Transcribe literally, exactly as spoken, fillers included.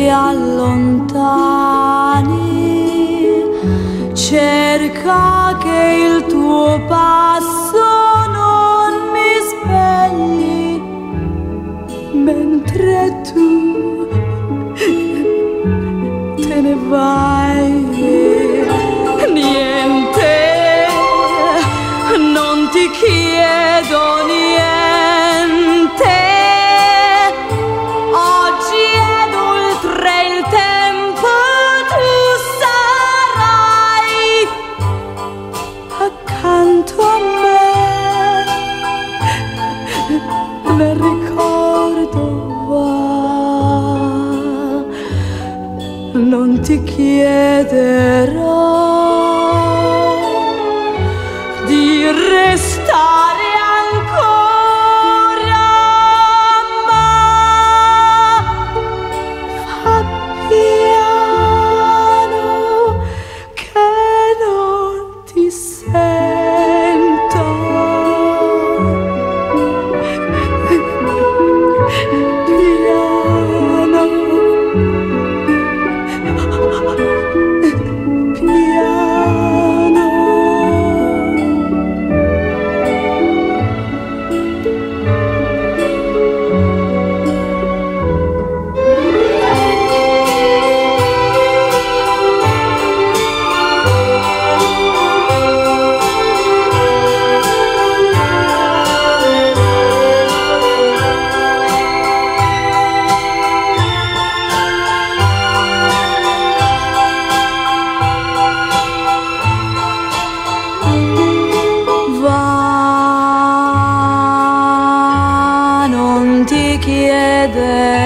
ti allontani, cerca che il tuo passo non mi svegli, mentre tu te ne vai. Niente, non ti chiedo niente, oggi ed oltre il tempo tu sarai accanto a me, nel ricordo va, non ti chiederò di restare ancora, ma fa piano che non ti sento. Piano, piano. Va, non ti chiedere